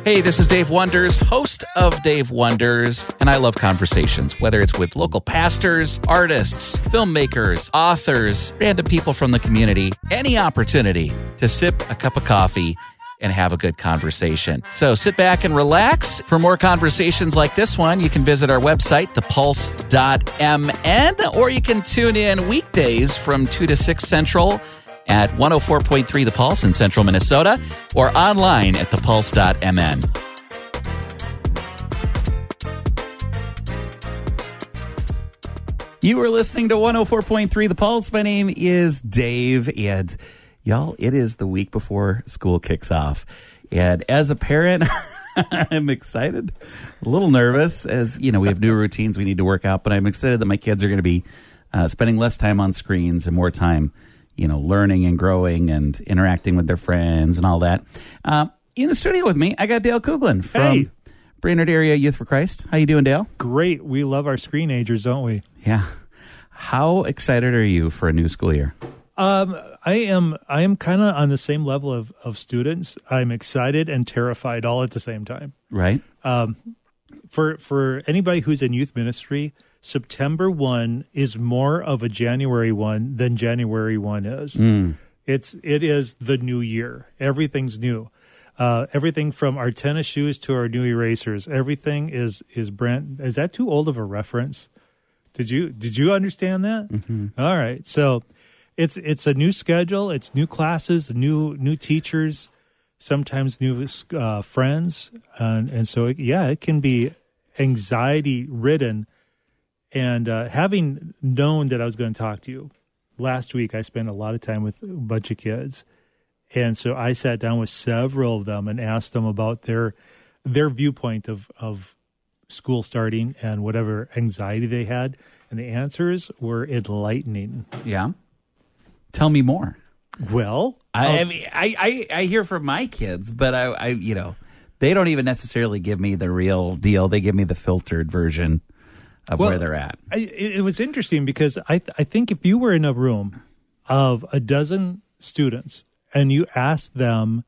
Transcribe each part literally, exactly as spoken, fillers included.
Hey, this is Dave Wonders, host of Dave Wonders, and I love conversations, whether it's with local pastors, artists, filmmakers, authors, random people from the community, any opportunity to sip a cup of coffee and have a good conversation. So sit back and relax. For more conversations like this one, you can visit our website, the pulse dot m n, or you can tune in weekdays from two to six Central at one oh four point three The Pulse in Central Minnesota, or online at the pulse dot m n. You are listening to one oh four point three The Pulse. My name is Dave, and y'all, it is the week before school kicks off. And as a parent, I'm excited, a little nervous, as, you know, we have new routines we need to work out, but I'm excited that my kids are going to be uh, spending less time on screens and more time, you know, learning and growing and interacting with their friends and all that. Uh, in the studio with me, I got Dale Kuglin from Hey. Brainerd Area Youth for Christ. How you doing, Dale? Great. We love our screenagers, don't we? Yeah. How excited are you for a new school year? Um, I am. I am kind of on the same level of, of students. I'm excited and terrified all at the same time. Right. Um, for for anybody who's in youth ministry, September first is more of a January first than January first is. Mm. It's it is the new year. Everything's new. Uh, everything from our tennis shoes to our new erasers. Everything is is brand. Is that too old of a reference? Did you did you understand that? Mm-hmm. All right. So it's it's a new schedule. It's new classes, new new teachers, sometimes new uh, friends, and and so it, yeah, it can be anxiety ridden. And uh, having known that I was going to talk to you last week, I spent a lot of time with a bunch of kids. And so I sat down with several of them and asked them about their their viewpoint of, of school starting and whatever anxiety they had. And the answers were enlightening. Yeah. Tell me more. Well, I, I um, mean, I, I, I hear from my kids, but I, I, you know, they don't even necessarily give me the real deal. They give me the filtered version of well, where they're at. I, it, it was interesting because I I think if you were in a room of a dozen students and you asked them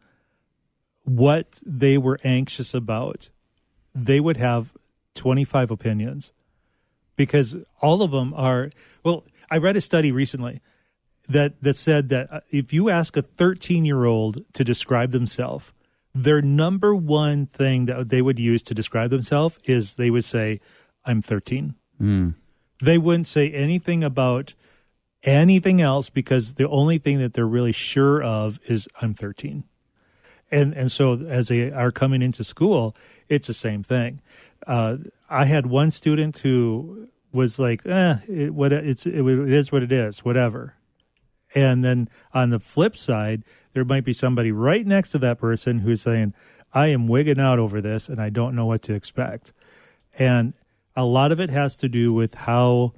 what they were anxious about, they would have twenty-five opinions, because all of them are, well, I read a study recently that, that said that if you ask a thirteen-year-old to describe themselves, their number one thing that they would use to describe themselves is they would say, I'm thirteen. Mm. They wouldn't say anything about anything else, because the only thing that they're really sure of is I'm thirteen. And and so as they are coming into school, it's the same thing. Uh, I had one student who was like, eh, it, what, it's, it, it is what it is, whatever. And then on the flip side, there might be somebody right next to that person who's saying, I am wigging out over this and I don't know what to expect. And a lot of it has to do with how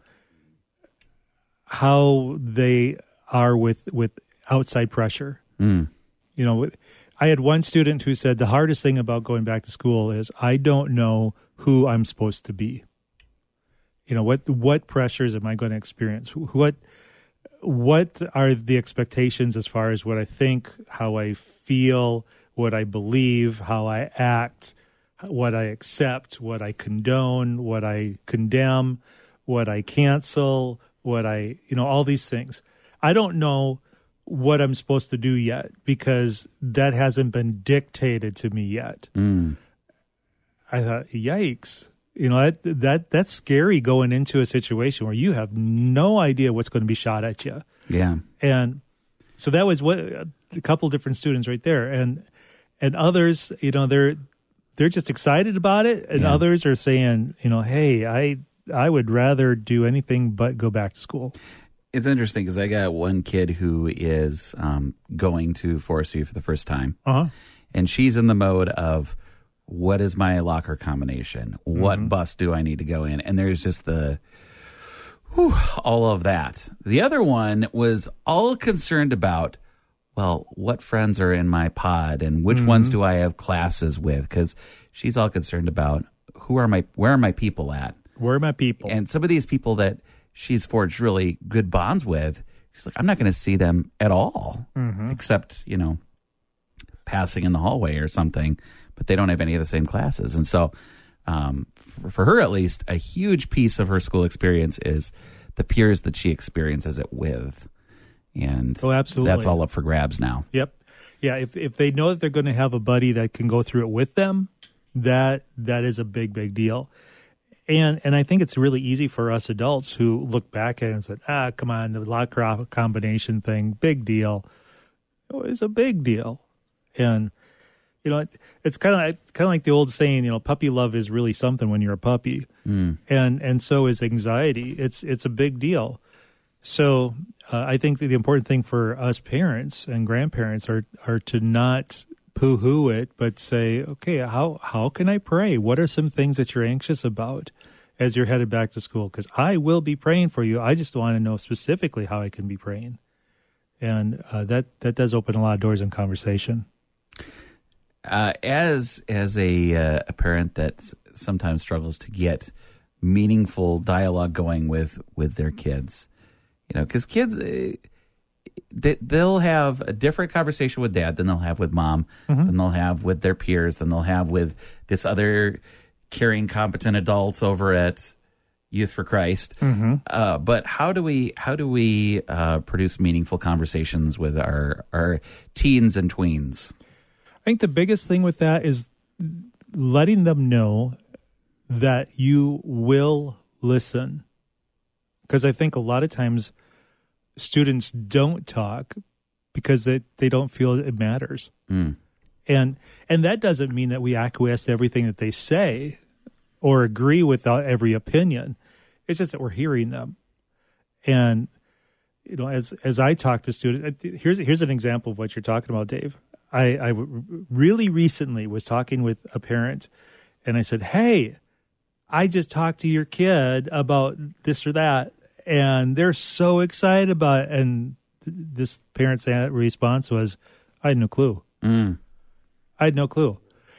how they are with, with outside pressure. Mm. You know, I had one student who said the hardest thing about going back to school is I don't know who I'm supposed to be. You know, what what pressures am I going to experience? What what are the expectations as far as what I think, how I feel, what I believe, how I act, what I accept, what I condone, what I condemn, what I cancel, what I, you know, all these things. I don't know what I'm supposed to do yet, because that hasn't been dictated to me yet. Mm. I thought, yikes. You know, that, that that's scary going into a situation where you have no idea what's going to be shot at you. Yeah. And so that was what a couple different students right there. And and others, you know, they're they're just excited about it, and Yeah. others are saying, you know, hey, I I would rather do anything but go back to school. It's interesting because I got one kid who is um, going to Forest View for the first time, Uh-huh. and she's in the mode of, what is my locker combination? What Mm-hmm. bus do I need to go in? And there's just the, whew, all of that. The other one was all concerned about, well, what friends are in my pod and which Mm-hmm. ones do I have classes with? Because she's all concerned about who are my, where are my people at? Where are my people? And some of these people that she's forged really good bonds with, she's like, I'm not going to see them at all, Mm-hmm. except, you know, passing in the hallway or something. but they don't have any of the same classes. And so um, for, for her, at least, a huge piece of her school experience is the peers that she experiences it with. And oh, absolutely. That's all up for grabs now. Yep. Yeah, if if they know that they're going to have a buddy that can go through it with them, that that is a big, big deal. And and I think it's really easy for us adults who look back at it and said, ah, come on, the locker combination thing, big deal. It's a big deal. And, you know, it, it's kind of kind of like the old saying, you know, puppy love is really something when you're a puppy. Mm. And and so is anxiety. It's, it's a big deal. So uh, I think that the important thing for us parents and grandparents are are to not poo-hoo it, but say, okay, how how can I pray? What are some things that you're anxious about as you're headed back to school? Because I will be praying for you. I just want to know specifically how I can be praying. And uh, that, that does open a lot of doors in conversation. Uh, as as a, uh, a parent that sometimes struggles to get meaningful dialogue going with, with their kids, you know, because kids... Uh, They, they'll have a different conversation with dad than they'll have with mom, mm-hmm. than they'll have with their peers, than they'll have with this other caring, competent adults over at Youth for Christ. Mm-hmm. Uh, but how do we how do we uh, produce meaningful conversations with our our teens and tweens? I think the biggest thing with that is letting them know that you will listen, because I think a lot of times students don't talk because they, they don't feel it matters. Mm. And and that doesn't mean that we acquiesce to everything that they say or agree with every opinion. It's just that we're hearing them. And, you know, as as I talk to students, here's here's an example of what you're talking about, Dave. I, I really recently was talking with a parent, and I said, hey, I just talked to your kid about this or that, and they're so excited about it. And th- this parent's response was, I had no clue. Mm. I had no clue.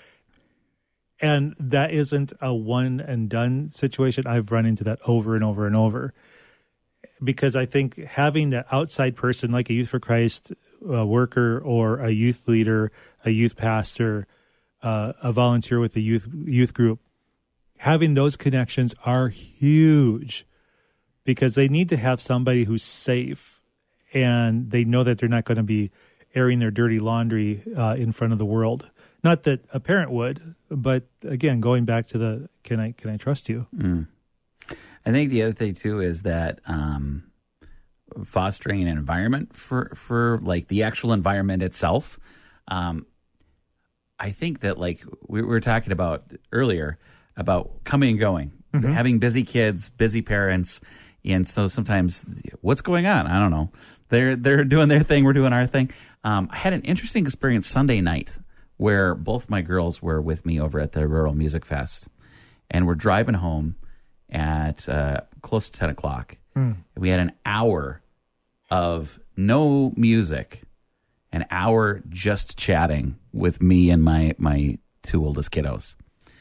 And that isn't a one and done situation. I've run into that over and over and over. Because I think having that outside person like a Youth for Christ uh, worker or a youth leader, a youth pastor, uh, a volunteer with a youth youth group, having those connections are huge. Because they need to have somebody who's safe, and they know that they're not going to be airing their dirty laundry uh, in front of the world. Not that a parent would, but again, going back to the can I can I trust you? Mm. I think the other thing too is that um, fostering an environment for for like the actual environment itself. Um, I think that like we were talking about earlier about coming and going, mm-hmm. having busy kids, busy parents. And so sometimes, what's going on? I don't know. They're they're doing their thing. We're doing our thing. Um, I had an interesting experience Sunday night where both my girls were with me over at the Rural Music Fest, and we're driving home at uh, close to ten o'clock. Mm. We had an hour of no music, an hour just chatting with me and my my two oldest kiddos,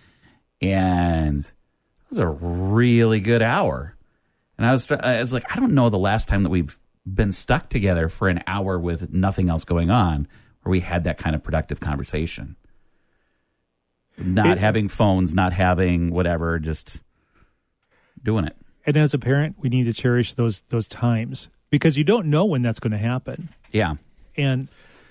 and it was a really good hour. And I was, I was like, I don't know the last time that we've been stuck together for an hour with nothing else going on, where we had that kind of productive conversation. Not it, having phones, not having whatever, just doing it. And as a parent, we need to cherish those those times, because you don't know when that's going to happen. Yeah. And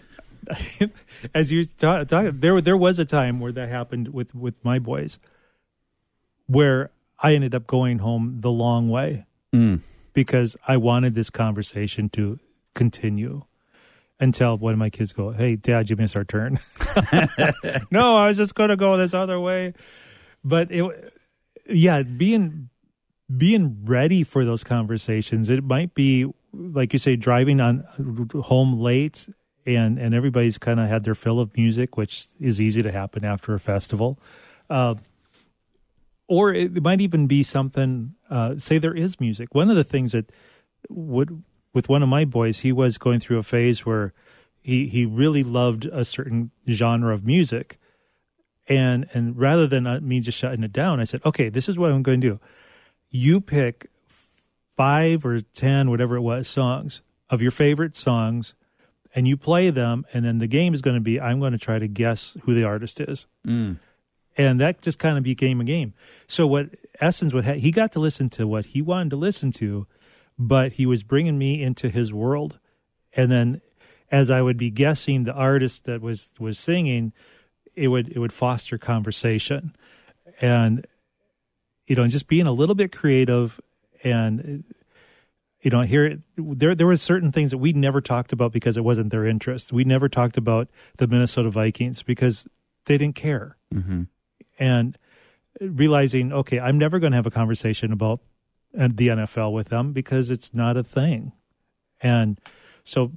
as you talk, talk, there there was a time where that happened with, with my boys, where I ended up going home the long way. Mm. Because I wanted this conversation to continue until one of my kids go, hey, Dad, you missed our turn. No, I was just going to go this other way. But, it, yeah, being being ready for those conversations, it might be, like you say, driving on home late, and, and everybody's kind of had their fill of music, which is easy to happen after a festival. Uh Or it might even be something, uh, say there is music. One of the things that would, with one of my boys, he was going through a phase where he, he really loved a certain genre of music. And and rather than me just shutting it down, I said, okay, this is what I'm going to do. You pick five or ten, whatever it was, songs of your favorite songs, and you play them, and then the game is going to be, I'm going to try to guess who the artist is. Mm. And that just kind of became a game. So what Essence would ha- he got to listen to what he wanted to listen to, but he was bringing me into his world. And then as I would be guessing the artist that was, was singing, it would it would foster conversation. And, you know, just being a little bit creative and, you know, here, there there were certain things that we never talked about because it wasn't their interest. We never talked about the Minnesota Vikings because they didn't care. Mm-hmm. And realizing, okay, I'm never going to have a conversation about the N F L with them because it's not a thing. And so,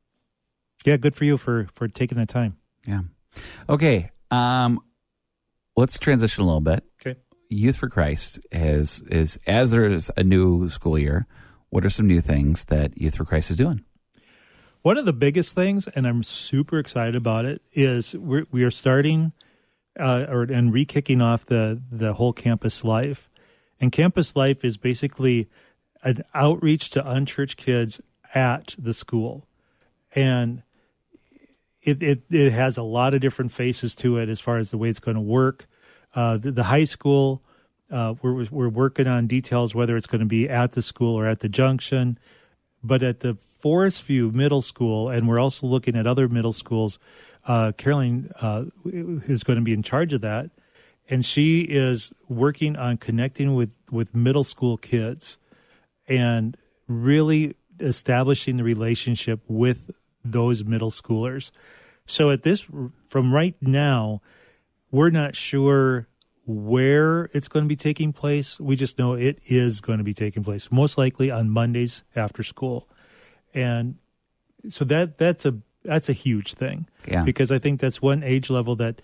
yeah, good for you for, for taking the time. Yeah. Okay. Um, let's transition a little bit. Okay. Youth for Christ is, is as there is a new school year, what are some new things that Youth for Christ is doing? One of the biggest things, and I'm super excited about it, is we're, we are starting uh, or and re-kicking off the, the whole campus life. And campus life is basically an outreach to unchurched kids at the school. And it, it, it has a lot of different faces to it as far as the way it's going to work. Uh, the, the high school, uh, we're, we're working on details, whether it's going to be at the school or at the junction. But at the Forest View Middle School, and we're also looking at other middle schools, uh, Caroline uh, is going to be in charge of that. And she is working on connecting with, with middle school kids and really establishing the relationship with those middle schoolers. So at this, from right now, we're not sure where it's going to be taking place. We just know it is going to be taking place, most likely on Mondays after school. And so that that's a that's a huge thing. Yeah. Because I think that's one age level that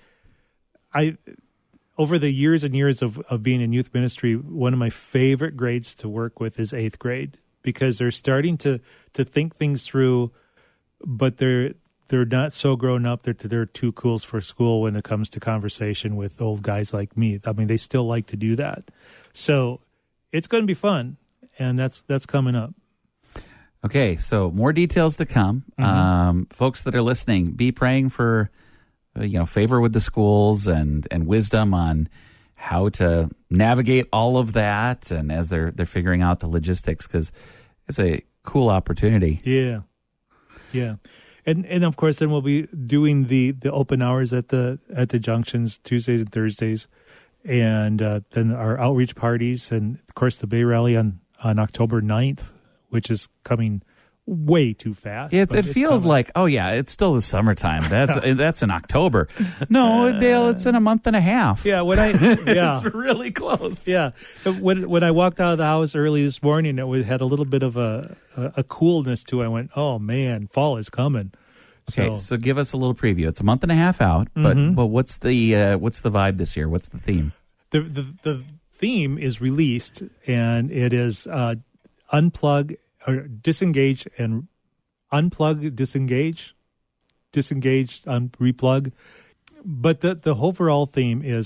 I, over the years and years of, of being in youth ministry, one of my favorite grades to work with is eighth grade, because they're starting to, to think things through, but they're they're not so grown up that they're, they're too cool for school when it comes to conversation with old guys like me. I mean, they still like to do that. So it's going to be fun, and that's that's coming up. Okay, so more details to come. Mm-hmm. Um, folks that are listening, be praying for uh, you know favor with the schools and and wisdom on how to navigate all of that, and as they're they're figuring out the logistics, because it's a cool opportunity. Yeah, yeah, and and of course, then we'll be doing the, the open hours at the at the junctions Tuesdays and Thursdays, and uh, then our outreach parties, and of course the Bay Rally on on October ninth, which is coming way too fast. It, it feels coming. Like, oh yeah, it's still the summertime. That's that's in October. No, uh, Dale, it's in a month and a half. Yeah, when I yeah, it's really close. Yeah, when when I walked out of the house early this morning, it was, had a little bit of a, a a coolness to it. I went, oh man, fall is coming. Okay, so, so give us a little preview. It's a month and a half out, but mm-hmm. but what's the uh, what's the vibe this year? What's the theme? The the the theme is released, and it is uh, unplug. Or disengage and unplug, disengage, disengage, un- replug. But the, the overall theme is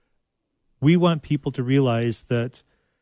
we want people to realize that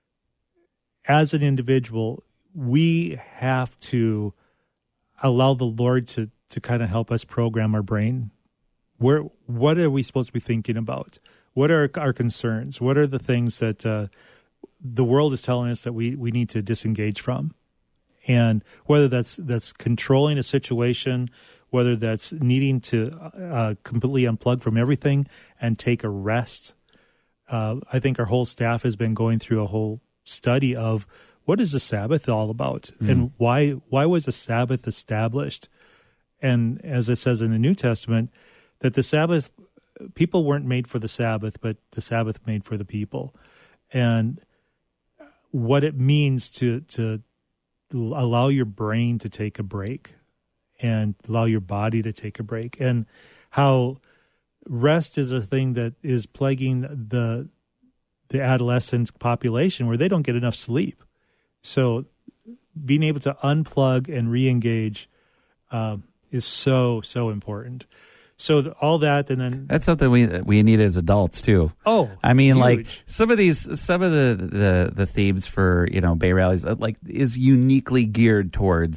as an individual, we have to allow the Lord to, to kind of help us program our brain. Where, what are we supposed to be thinking about? What are our concerns? What are the things that uh, the world is telling us that we, we need to disengage from? And whether that's that's controlling a situation, whether that's needing to uh, completely unplug from everything and take a rest. Uh, I think our whole staff has been going through a whole study of what is the Sabbath all about, mm. and why why was the Sabbath established? And as it says in the New Testament, that the Sabbath, people weren't made for the Sabbath, but the Sabbath made for the people. And what it means to to allow your brain to take a break and allow your body to take a break, and how rest is a thing that is plaguing the the adolescent population where they don't get enough sleep. So being able to unplug and re-engage uh, is so, so important. So the, all that, and then that's something we we need as adults too. Oh, I mean, huge. like some of these, some of the, the the themes for you know Bay Rallies, like is uniquely geared towards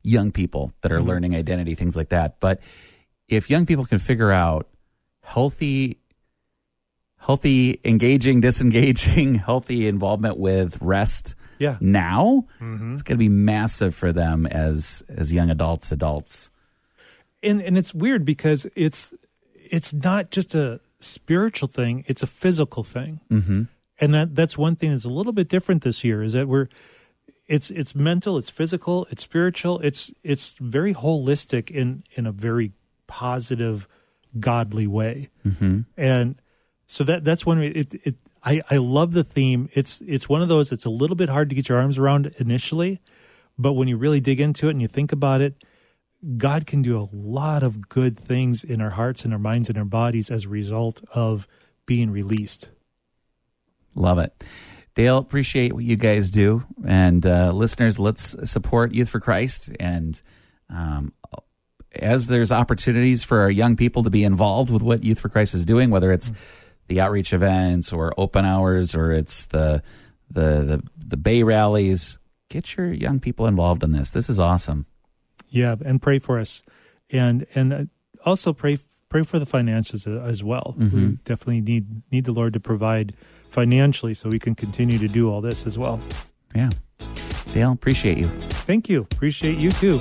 young people that are mm-hmm. learning identity, things like that. But if young people can figure out healthy, healthy, engaging, disengaging, healthy involvement with rest yeah. now, mm-hmm. it's going to be massive for them as as young adults, adults. And and it's weird because it's it's not just a spiritual thing; it's a physical thing. Mm-hmm. And that that's one thing that's a little bit different this year is that we're it's it's mental, it's physical, it's spiritual, it's it's very holistic in in a very positive, godly way. Mm-hmm. And so that that's one way. It, it I I love the theme. It's it's one of those that's a little bit hard to get your arms around initially, but when you really dig into it and you think about it, God can do a lot of good things in our hearts and our minds and our bodies as a result of being released. Love it. Dale, appreciate what you guys do. And uh, listeners, let's support Youth for Christ. And um, as there's opportunities for our young people to be involved with what Youth for Christ is doing, whether it's mm-hmm. the outreach events or open hours or it's the, the, the, the Bay rallies, get your young people involved in this. This is awesome. Yeah, and pray for us. And and also pray pray for the finances as well. Mm-hmm. We definitely need need the Lord to provide financially so we can continue to do all this as well. Yeah. Dale, appreciate you. Thank you. Appreciate you too.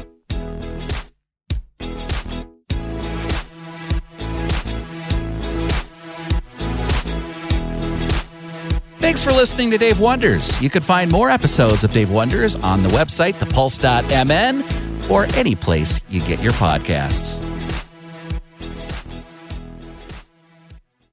Thanks for listening to Dave Wonders. You can find more episodes of Dave Wonders on the website, the pulse dot m n, or any place you get your podcasts.